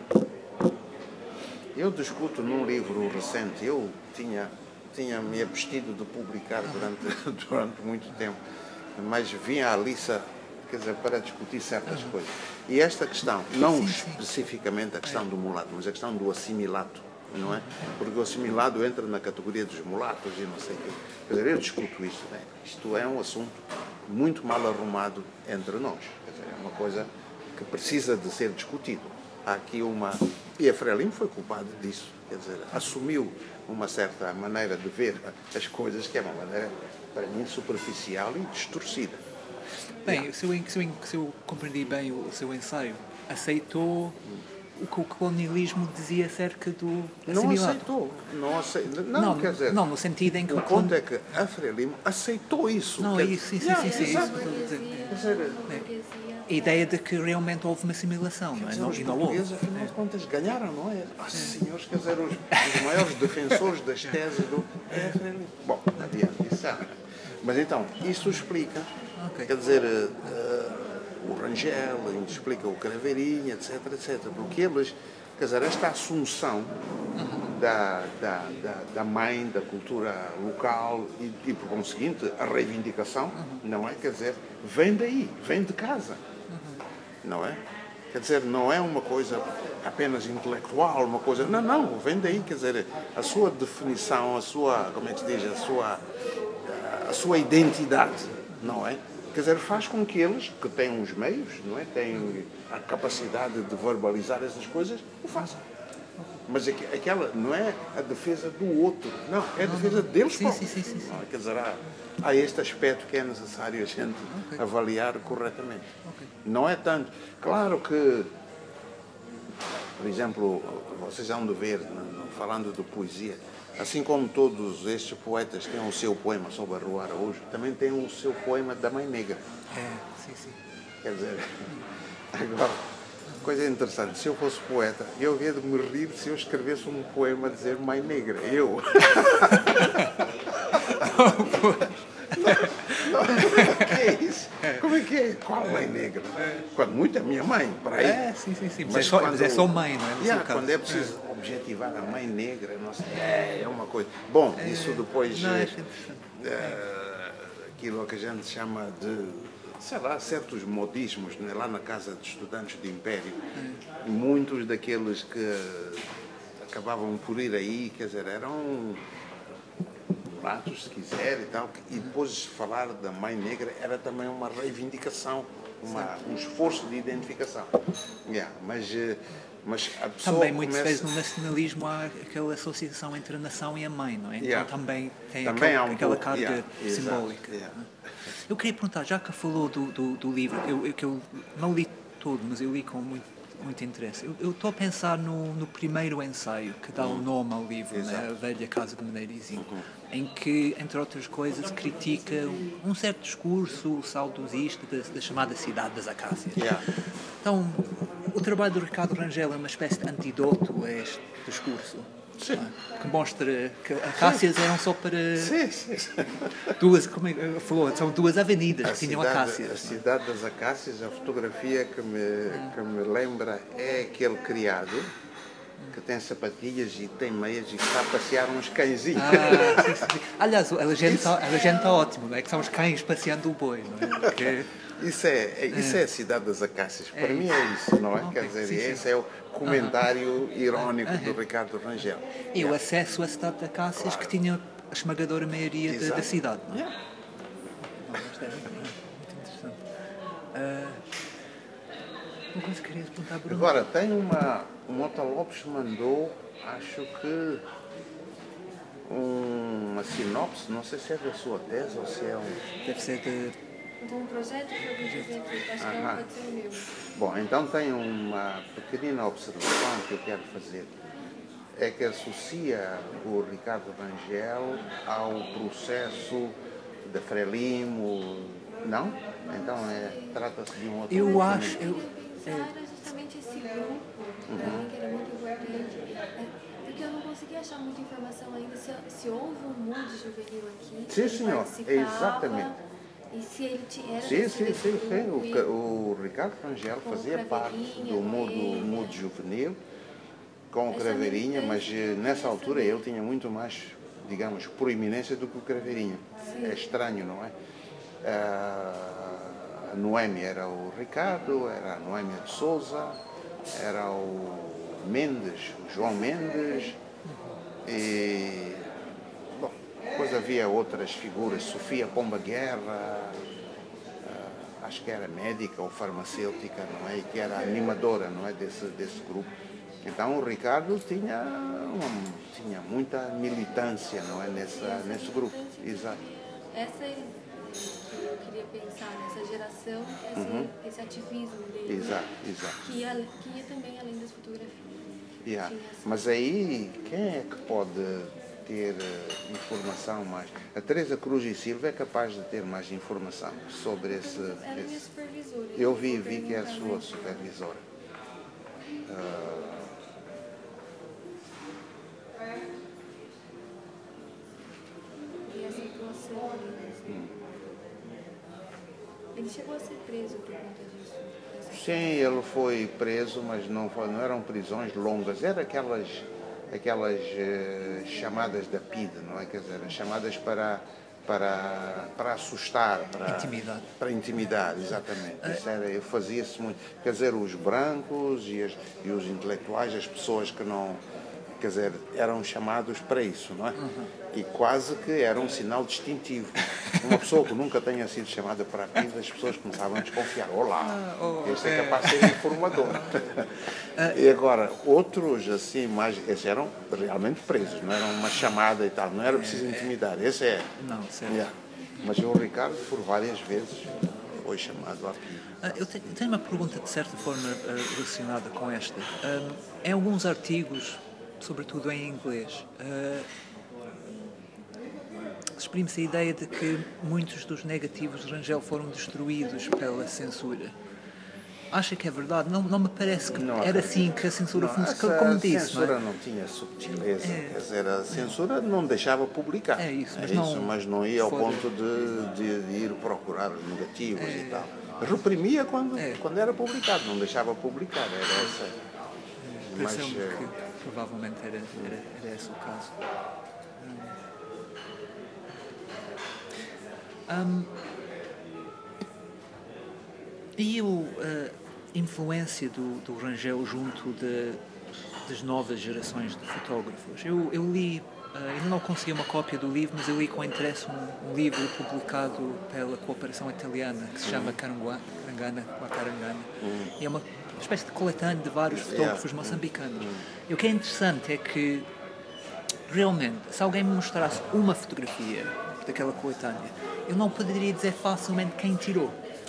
eu discuto num livro recente, eu tinha, tinha me abstido de publicar durante, durante muito tempo, mas vim à Alissa, quer dizer, para discutir certas coisas. E esta questão, não Sim, sim. especificamente a questão do mulato, mas a questão do assimilado, não é? Porque o assimilado entra na categoria dos mulatos e não sei o quê. Quer dizer, eu discuto isto, né? Isto é um assunto muito mal arrumado entre nós. Quer dizer, é uma coisa que precisa de ser discutido. Há aqui uma... E a Frelimo foi culpada disso. Quer dizer, assumiu uma certa maneira de ver as coisas que é uma maneira, para mim, superficial e distorcida. Bem, se eu, se, eu, se eu compreendi bem o, o seu ensaio, aceitou o que o colonialismo dizia acerca do Não assimilado. aceitou. Não, aceitou. Não, Não, quer dizer... não, no sentido em que... O ponto é que a Frelimo aceitou isso. Não, quer é isso, sim, sim, sim, sim, é isso que eu estou a dizer. Quer dizer, A ideia de que realmente houve uma assimilação, não é? Não, os e não houve. portugueses, afinal de contas, ganharam, não é? Ah, senhores, quer dizer, os, os maiores defensores das teses do... É a Frelimo. Bom, adiante, isso é. Mas então, isso explica, Ok. quer dizer, uh, o Rangel, explica o Craveirinha, etc, etcétera. Porque eles, quer dizer, esta assunção da, da, da, da mãe, da cultura local e, e, por conseguinte, a reivindicação, não é? Quer dizer, vem daí, vem de casa, não é? Quer dizer, não é uma coisa apenas intelectual, uma coisa... Não, não, vem daí, quer dizer, a sua definição, a sua, como é que se diz, a sua, a sua identidade, não é? Quer dizer, faz com que eles, que têm os meios, não é? Têm a capacidade de verbalizar essas coisas, o façam. Mas aquela não é a defesa do outro, não, é a defesa deles Sim, próprios. sim, sim, sim, sim. Quer dizer, há, há este aspecto que é necessário a gente Ok. avaliar corretamente. Ok. Não é tanto. Claro que, por exemplo, vocês hão de ver, falando de poesia, assim como todos estes poetas têm o seu poema sobre a Rua Araújo, também tem o seu poema da Mãe Negra. É, sim, sim. Quer dizer, agora, coisa interessante, se eu fosse poeta, eu havia de me rir se eu escrevesse um poema a dizer Mãe Negra. Eu. Que é isso? Como é que é? Qual Mãe Negra? Quando muito a minha mãe, para aí. É, sim, sim, sim. Mas, é, só, quando- mas é só mãe, não é? No Yeah, seu caso. quando é preciso objetivar a Mãe Negra, não sei, é, é uma coisa. Bom, isso depois. Não, é eh, interessante. eh, aquilo que a gente chama de, sei lá, certos modismos, né? Lá na Casa de Estudantes do Império, muitos daqueles que acabavam por ir aí, quer dizer, eram mulatos, se quiser e tal, e depois falar da Mãe Negra era também uma reivindicação, uma, um esforço de identificação. Yeah, mas, eh, mas a pessoa Também, muitas começa... vezes, no nacionalismo há aquela associação entre a nação e a mãe, não é? Então Yeah. também tem Também aquele- há um aquela pouco, carga yeah, exato, simbólica. yeah. Eu queria perguntar, já que falou do, do, do livro, eu, eu, que eu não li todo, mas eu li com muito, muito interesse. Eu estou a pensar no, no primeiro ensaio que dá o nome ao livro, né? A Velha Casa de Madeira e Zinco, em que, entre outras coisas, critica um, um certo discurso saudosista da, da chamada Cidade das Acácias. Yeah. Então, o trabalho do Ricardo Rangel é uma espécie de antídoto a este discurso. Sim. Que mostra que acácias eram só para Sim, sim. duas, como é que falou, são duas avenidas A que tinham cidade, acácias. a cidade das Acácias, a fotografia que me, que me lembra é aquele criado que tem sapatilhas e tem meias e está a passear uns cãezinhos. Ah, sim, sim, sim. Aliás, a legenda está ótima, não é? Que são os cães passeando o boi, não é? Porque... Isso é, isso é a cidade das Acácias. Para mim é isso, não é? Ok, Quer dizer, sim, sim. esse é o comentário irónico Ah, do Ricardo Rangel. E o acesso à cidade de Acácias, que tinha a esmagadora maioria da, da Exato. cidade, não é? Yeah. Não, isto é muito, muito interessante. Ah, uma coisa que queria perguntar, Bruno. Agora, tem uma... O Mota Lopes mandou, acho que, uma sinopse, não sei se é da sua tese ou se é um... Deve ser de... De um projeto que eu vou dizer aqui, acho que Aham. pode ser o meu. Bom, então tem uma pequenina observação que eu quero fazer. É que associa o Ricardo Rangel ao processo da Frelimo, não? Então é, trata-se de um outro Eu movimento. acho... Eu, Pensar era justamente esse grupo, para mim, que era muito importante. É, porque eu não consegui achar muita informação ainda se, se houve um mundo juvenil aqui. Sim, ele senhor, participava, exatamente. E se ele ti- era Sim, desse sim, sim, sim. grupo O, e- ca- o Ricardo Rangel Com o fazia parte Craveirinha, do com mundo, ele. mundo juvenil, com o Essa Craveirinha, mas militância eh, eu nessa queria altura saber. ele tinha muito mais, digamos, proeminência do que o Craveirinha. Sim. É estranho, não é? Ah, a Noémia era o Ricardo, era a Noémia de Souza, era o Mendes, o João Mendes, e bom, depois havia outras figuras, Sofia Pomba Guerra, ah, acho que era médica ou farmacêutica, não é? E que era animadora, não é? Desse, desse grupo. Então o Ricardo tinha, um, tinha muita militância, não é? Nessa, essa nesse grupo. militância que Exato. queria- Essa é que eu queria pensar nessa geração, esse, esse ativismo dele. Exato, exato. Que ia, que ia também além das fotografias. Yeah. Tinha essa- Mas aí, quem é que pode ter eh, informação mais? A Teresa Cruz e Silva é capaz de ter mais informação sobre esse... Ela é minha esse... supervisora. Eu vi, vou vi que é a perguntar sua mais. supervisora. Ah, E a situação dele, assim. Ele chegou a ser preso por conta disso. dessa- sim, ele foi preso, mas não, foi, não eram prisões longas, eram aquelas, aquelas eh, chamadas da P I D, não é? Quer dizer, chamadas para, para, para assustar, para Intimidar. Para intimidar, exatamente. Isso era, fazia-se muito. Quer dizer, os brancos e, as, e os intelectuais, as pessoas que não. Quer dizer, eram chamados para isso, não é? E quase que era um sinal distintivo. Uma pessoa que nunca tenha sido chamada para a P I D, as pessoas começavam a desconfiar. Olá, este é capaz de ser informador. E agora, outros assim, mais. Esses eram realmente presos, não era uma chamada e tal, não era preciso intimidar. Esse é. Não, certo. Yeah. Mas o Ricardo, por várias vezes, foi chamado à P I D. Ah, eu tenho, tenho uma pergunta de certa forma ah, relacionada com esta. Ah, em alguns artigos, sobretudo em inglês, ah, exprime-se a ideia de que muitos dos negativos de Rangel foram destruídos pela censura. Acha que é verdade? Não, não me parece que Não era acredito. assim que a censura Não, funcionava. essa Como disse, censura não é? não tinha subtileza, É. quer dizer, a censura não deixava publicar. É isso, mas é não- isso, mas não ia ao fora- ponto de, de- de ir procurar os negativos e tal. Reprimia quando, É. quando era publicado, não deixava publicar, era essa. Mas, Pareceu-me eh, que provavelmente era, era, era esse o caso. Hum, e o, a influência do, do Rangel junto de, das novas gerações de fotógrafos? Eu, eu li, uh, ainda não consegui uma cópia do livro, mas eu li com interesse um, um livro publicado pela cooperação italiana que se chama Carangua- Carangana com a Carangana. E é uma espécie de coletâneo de vários fotógrafos moçambicanos. E o que é interessante é que realmente, se alguém me mostrasse uma fotografia daquela coletânea, eu não poderia dizer facilmente quem tirou.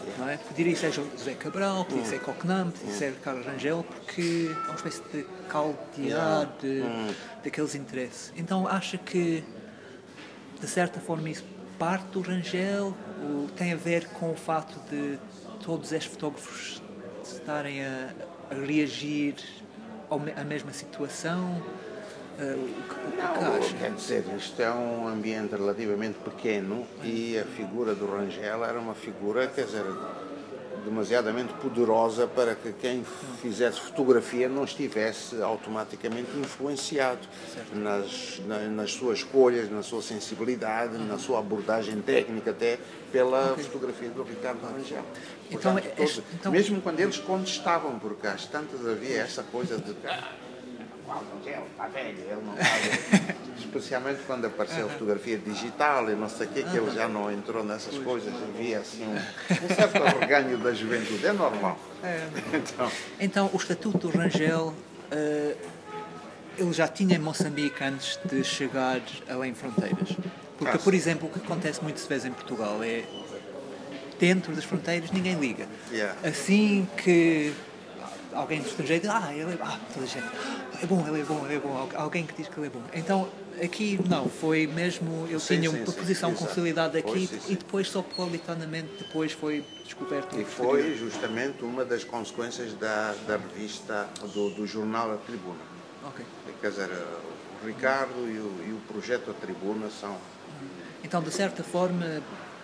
não é? Poderia ser José Cabral, poderia ser Coquenam, poderia ser Carlos Rangel, porque é uma espécie de caldear de, daqueles interesses. Então acha que, de certa forma, isso parte do Rangel, ou tem a ver com o facto de todos estes fotógrafos estarem a, a reagir à mesma situação? Uh, o que, o que Não, acha? quer dizer, isto é um ambiente relativamente pequeno e a figura do Rangel era uma figura, quer dizer, demasiadamente poderosa para que quem fizesse fotografia não estivesse automaticamente influenciado nas, na, nas suas escolhas, na sua sensibilidade, na sua abordagem técnica até pela okay. fotografia do Ricardo Rangel. Então, Portanto, é, todo, então... mesmo quando eles contestavam, porque às tantas havia essa coisa de ah, o Rangel está velho, ele não está especialmente quando apareceu a fotografia digital e não sei o que, que ele já não entrou nessas coisas, havia assim um, um certo reganho da juventude, é normal. É. Então, então, o Estatuto do Rangel, uh, ele já tinha em Moçambique antes de chegar além fronteiras. Porque, ah, por exemplo, o que acontece muitas vezes em Portugal é, dentro das fronteiras ninguém liga. Yeah. Assim que alguém do estrangeiro diz, ah, ele é, ah, toda a gente, é bom, ele é bom, ele é bom, alguém que diz que ele é bom. Então, aqui não, foi mesmo, ele sim, tinha sim, uma sim, posição sim, consolidada aqui foi, sim, sim. E depois só paulatinamente depois foi descoberto. E foi justamente uma das consequências da, da revista, do, do jornal A Tribuna. Okay. Quer dizer, o Ricardo e o, e o projeto A Tribuna são... Então, de certa forma,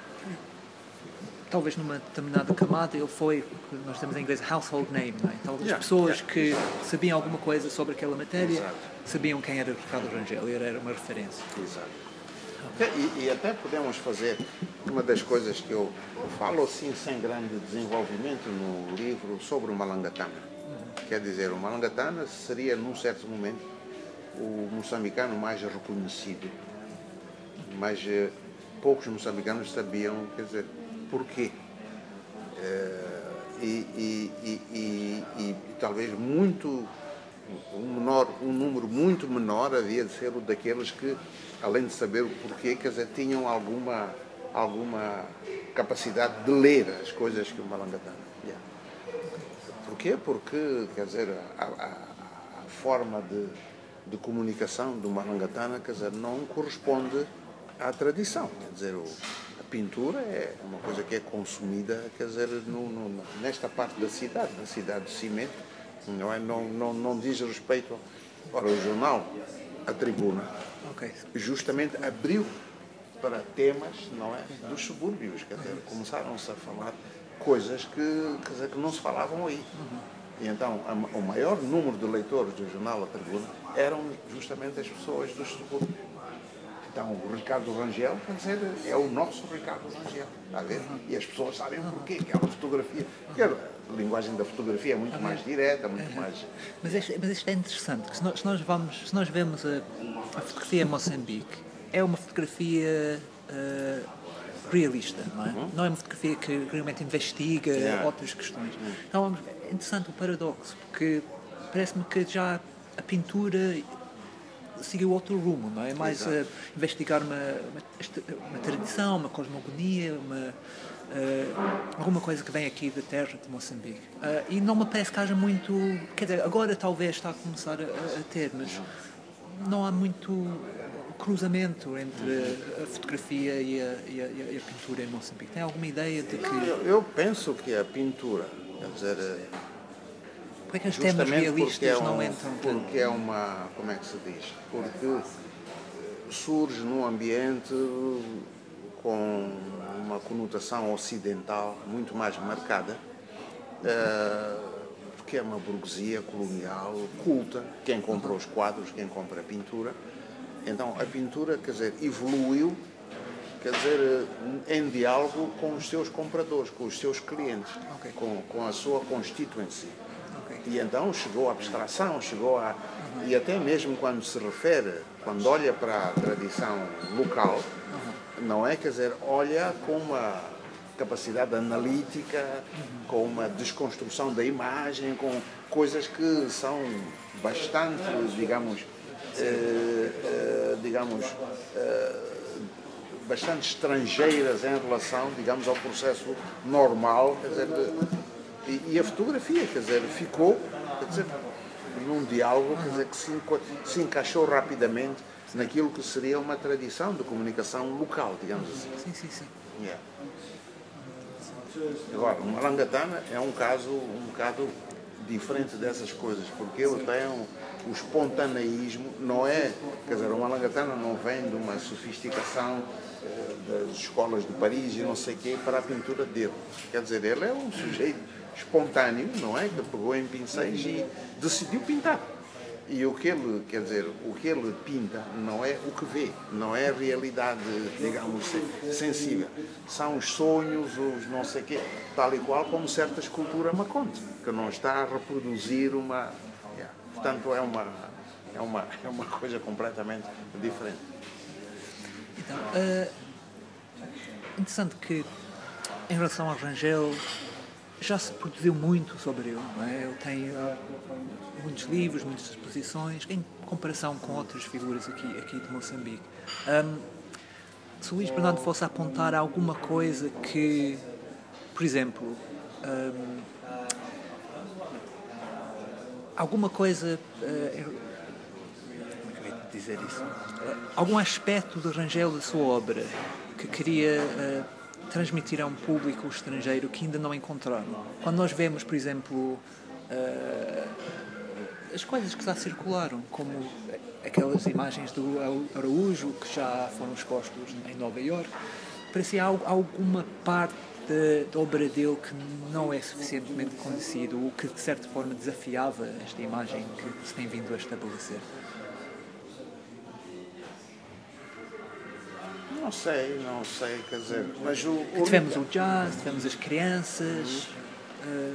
talvez numa determinada camada, ele foi, nós temos em inglês, household name, não é? Então, as yeah, pessoas yeah. que sabiam alguma coisa sobre aquela matéria, Exato. Sabiam quem era Ricardo Rangel, ele era uma referência. Exato. E, e até podemos fazer uma das coisas que eu falo assim sem grande desenvolvimento no livro sobre o Malangatana. Uhum. Quer dizer, o Malangatana seria, num certo momento, o moçambicano mais reconhecido. Mas eh, poucos moçambicanos sabiam, quer dizer, porquê. Eh, e, e, e, e, e talvez muito, um, menor, um número muito menor havia de ser o daqueles que, além de saber o porquê, quer dizer, tinham alguma, alguma capacidade de ler as coisas que o Malangatana. Yeah. Porquê? Porque, quer dizer, a, a, a forma de, de comunicação do Malangatana, quer dizer, não corresponde à tradição. Quer dizer, o, a pintura é uma coisa que é consumida, quer dizer, no, no, nesta parte da cidade, na cidade de Cimento, não, é? não, não, não diz respeito ao o jornal, A Tribuna. Okay. Justamente abriu para temas, não é, dos subúrbios, quer dizer, começaram-se a falar coisas que, quer dizer, que não se falavam aí. Uhum. E então, a, o maior número de leitores do jornal A Tribuna eram justamente as pessoas dos subúrbios. Então, o Ricardo Rangel, quer dizer, é o nosso Ricardo Rangel, está a ver? E as pessoas sabem porquê, que aquela fotografia, porque a linguagem da fotografia é muito mais direta, muito mais... Mas isto, mas isto é interessante, que se nós, se nós, vamos, se nós vemos a, a fotografia em Moçambique, é uma fotografia uh, realista, não é? Uhum. Não é uma fotografia que realmente investiga yeah. outras questões. Uhum. Então, é interessante o paradoxo, porque parece-me que já a pintura seguiu outro rumo, não é? Mais uh, investigar uma, uma, uma tradição, uma cosmogonia, uma, uh, alguma coisa que vem aqui da terra de Moçambique. Uh, e não me parece que haja muito... Quer dizer, agora talvez está a começar a, a ter, mas não há muito cruzamento entre a fotografia e a, e a, e a pintura em Moçambique. Tem alguma ideia de que... Eu, eu penso que a pintura, quer dizer... Porque é que os temas realistas é um, não entram? Porque é uma, como é que se diz? Porque surge num ambiente com uma conotação ocidental muito mais marcada, porque é uma burguesia colonial culta, quem compra os quadros, quem compra a pintura. Então a pintura, quer dizer, evoluiu, quer dizer, em diálogo com os seus compradores, com os seus clientes, okay. com, com a sua constituency. E então chegou à abstração, chegou a... Uhum. E até mesmo quando se refere, quando olha para a tradição local, uhum. não é, quer dizer, olha com uma capacidade analítica, uhum. com uma desconstrução da imagem, com coisas que são bastante, digamos, eh, eh, digamos, eh, bastante estrangeiras em relação, digamos, ao processo normal, quer dizer, e, e a fotografia, quer dizer, ficou, quer dizer, num diálogo, quer dizer, que se, se encaixou rapidamente naquilo que seria uma tradição de comunicação local, digamos assim. Sim, sim, sim. Yeah. Agora, o Malangatana é um caso um bocado diferente dessas coisas, porque ele tem um, o espontaneísmo, não é, quer dizer, o Malangatana não vem de uma sofisticação eh, das escolas de Paris e não sei o quê para a pintura dele. Quer dizer, ele é um sujeito espontâneo, não é, que pegou em pincéis e decidiu pintar. E o que ele, quer dizer, o que ele pinta não é o que vê, não é a realidade, digamos, sensível. São os sonhos, os não sei o quê, tal e qual como certa escultura Maconte, que não está a reproduzir uma... Yeah. Portanto, é uma, é, uma, é uma coisa completamente diferente. Então, uh, interessante que, em relação ao Rangel, já se produziu muito sobre ele, não é? Ele tem uh, muitos livros, muitas exposições, em comparação com outras figuras aqui, aqui de Moçambique. Um, se o Luís Bernardo fosse apontar alguma coisa que, por exemplo, um, alguma coisa, uh, como é que eu ia dizer isso? Uh, algum aspecto do Rangel da sua obra que queria uh, transmitir a um público estrangeiro que ainda não encontraram. Quando nós vemos, por exemplo, uh, as coisas que já circularam, como aquelas imagens do Araújo que já foram expostas em Nova Iorque, parecia alguma parte da, da obra dele que não é suficientemente conhecido, ou que de certa forma desafiava esta imagem que se tem vindo a estabelecer. Não sei, não sei, quer dizer, mas o... o... Tivemos o jazz, tivemos as crianças... Uh...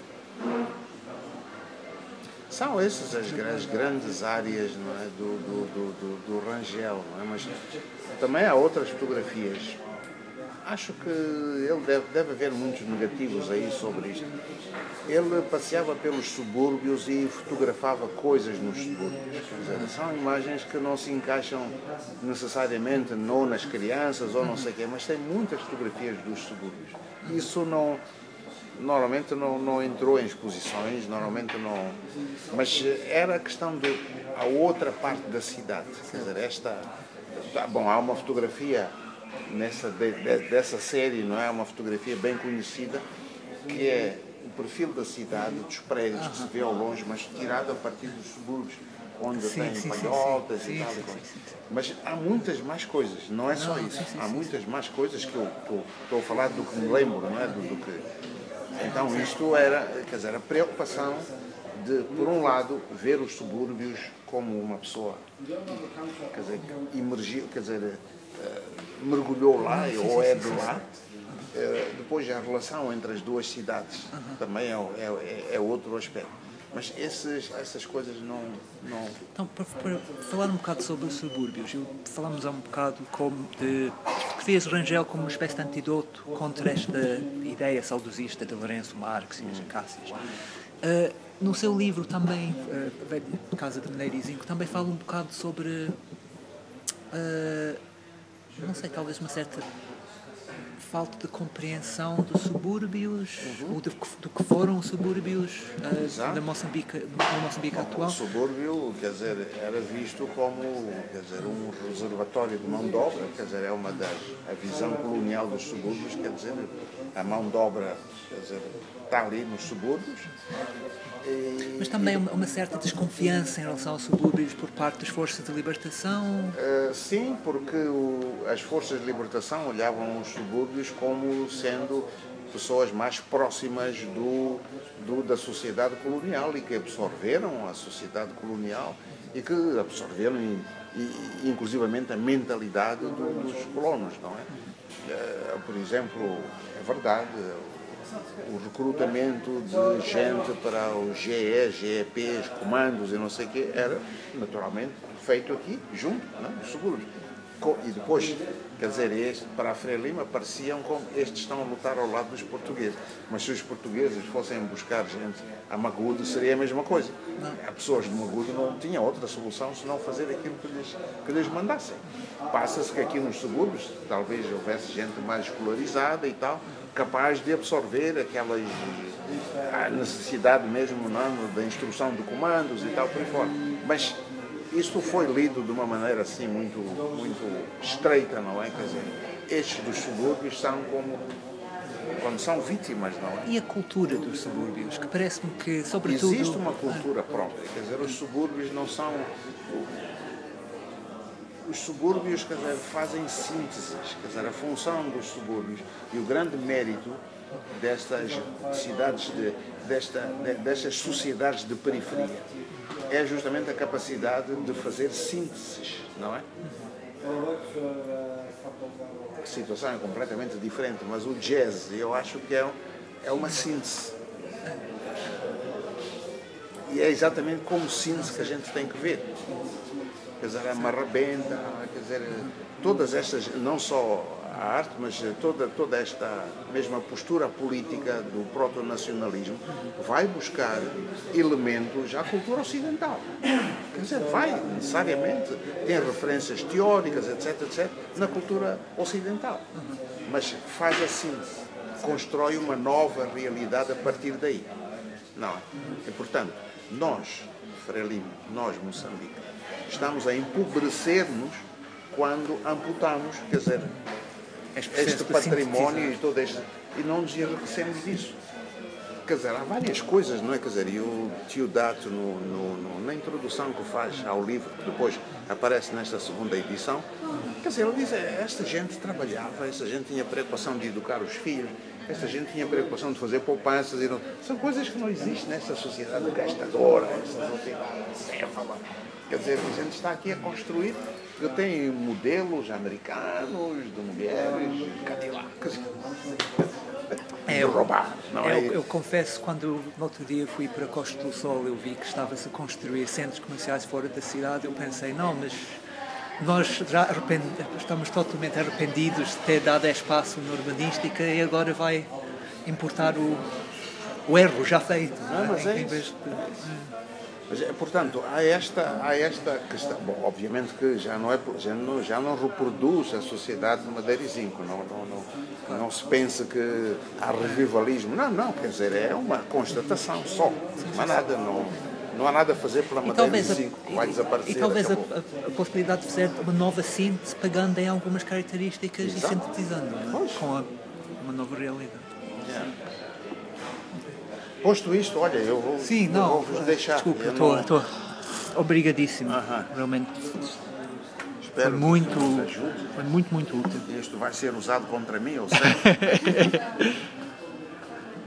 São essas as, as grandes áreas, não é, do, do, do, do, do Rangel, não é? Mas também há outras fotografias. Acho que ele deve, deve haver muitos negativos aí sobre isto. Ele passeava pelos subúrbios e fotografava coisas nos subúrbios. Quer dizer, são imagens que não se encaixam necessariamente ou nas crianças ou não sei o quê, mas tem muitas fotografias dos subúrbios. Isso não, normalmente não, não entrou em exposições, normalmente não... Mas era a questão de a outra parte da cidade. Quer dizer, esta... Bom, há uma fotografia... Nessa, de, de, dessa série, não é? Uma fotografia bem conhecida, que é o perfil da cidade, dos prédios que se vê ao longe, mas tirado a partir dos subúrbios, onde sim, tem sim, palhotas sim, e sim, tal. sim, e coisa. sim, sim. Mas há muitas mais coisas, não é só não, isso. sim, sim, há sim, muitas sim. mais coisas que eu estou a falar do que me lembro, não é? Do, do que... Então isto era, quer dizer, a preocupação de, por um lado, ver os subúrbios como uma pessoa, quer dizer, emergiu, quer dizer, Uh, mergulhou lá, sim, ou sim, é sim, de sim, lá. Uh, depois a relação entre as duas cidades uh-huh. também é, é, é outro aspecto. Mas esses, essas coisas não... não... Então, para, para falar um bocado sobre os subúrbios, falamos há um bocado como de fotografias de Rangel como uma espécie de antídoto contra esta ideia saudosista de Lourenço Marques e as Acácias. Uh, no seu livro também, uh, Casa de Mineiro e Zinco, também fala um bocado sobre... Uh, não sei, talvez uma certa falta de compreensão dos subúrbios, uhum. ou de, do que foram os subúrbios uh, da Moçambique, da Moçambique Bom, atual. O subúrbio, quer dizer, era visto como, quer dizer, um reservatório de mão de obra, quer dizer, é uma das, a visão colonial dos subúrbios, quer dizer, a mão de obra, quer dizer, está ali nos subúrbios. E, Mas também e, uma, uma certa desconfiança em relação aos subúrbios por parte das forças de libertação? Uh, sim, porque o, as forças de libertação olhavam os subúrbios como sendo pessoas mais próximas do, do, da sociedade colonial e que absorveram a sociedade colonial e que absorveram e, e, inclusivamente a mentalidade do, dos colonos, não é? Uh, por exemplo, é verdade, o recrutamento de gente para os G E, G E Ps, comandos e não sei o quê, era naturalmente feito aqui, junto, não? Nos subúrbios. E depois, quer dizer, este, para a Freire Lima pareciam como estes estão a lutar ao lado dos portugueses. Mas se os portugueses fossem buscar gente a Magude, seria a mesma coisa. As pessoas de Magude não tinham outra solução senão fazer aquilo que lhes, que lhes mandassem. Passa-se que aqui nos subúrbios talvez houvesse gente mais escolarizada e tal, capaz de absorver aquelas a necessidade mesmo não, da instrução de comandos e tal por aí fora. Mas isto foi lido de uma maneira assim muito, muito estreita, não é? Quer dizer, estes dos subúrbios são como quando são vítimas, não é? E a cultura dos subúrbios, que parece-me que, sobretudo... Existe uma cultura própria, quer dizer, os subúrbios não são... Os subúrbios, quer dizer, fazem sínteses, quer dizer, a função dos subúrbios e o grande mérito destas cidades, de, desta, de, destas sociedades de periferia é justamente a capacidade de fazer sínteses, não é? A situação é completamente diferente, mas o jazz, eu acho que é, é uma síntese. E é exatamente como síntese que a gente tem que ver. Quer dizer, a marrabenta, quer dizer, todas estas, não só a arte, mas toda, toda esta mesma postura política do proto-nacionalismo vai buscar elementos à cultura ocidental. Quer dizer, vai necessariamente, tem referências teóricas, etc, etc, na cultura ocidental. Mas faz a síntese, constrói uma nova realidade a partir daí. Não é? E, portanto, nós, Freire Lima, nós, Moçambique, estamos a empobrecer-nos quando amputamos, quer dizer, este património e todo este, e não nos enriquecemos disso. Quer dizer, há várias coisas, não é? Quer dizer, e o tio Dato, no, no, no, na introdução que faz ao livro, que depois aparece nesta segunda edição, quer dizer, ele diz, esta gente trabalhava, esta gente tinha preocupação de educar os filhos, esta gente tinha preocupação de fazer poupanças, e não, são coisas que não existem nesta sociedade gastadora, esta sociedade céfala. Quer dizer, a gente está aqui a construir, eu tenho modelos americanos de mulheres, Cadillacs, é, de roubar, não é? Eu, eu confesso, quando no outro dia fui para Costa do Sol, eu vi que estava-se a construir centros comerciais fora da cidade, eu pensei, não, mas nós já arrepend... estamos totalmente arrependidos de ter dado espaço na urbanística e agora vai importar o, o erro já feito. Não, mas é em isso. vez de... Mas, portanto, há esta, há esta questão. Bom, obviamente que já não, é, já, não, já não reproduz a sociedade de Madeira e Zinco. Não, não, não, não se pensa que há revivalismo. Não, não, quer dizer, é uma constatação só. Não há nada, não, não há nada a fazer pela Madeira e Zinco, que vai desaparecer. E talvez a, a, a possibilidade de fazer uma nova síntese, pegando em algumas características Exato. E sintetizando, não é? Com a, uma nova realidade. Yeah. Posto isto, olha, eu vou, Sim, eu não, vou vos deixar. Desculpa, eu estou não... estou obrigadíssimo. Uh-huh. Realmente Espero foi muito, que nos ajude. foi muito, muito útil. Isto vai ser usado contra mim, eu sei.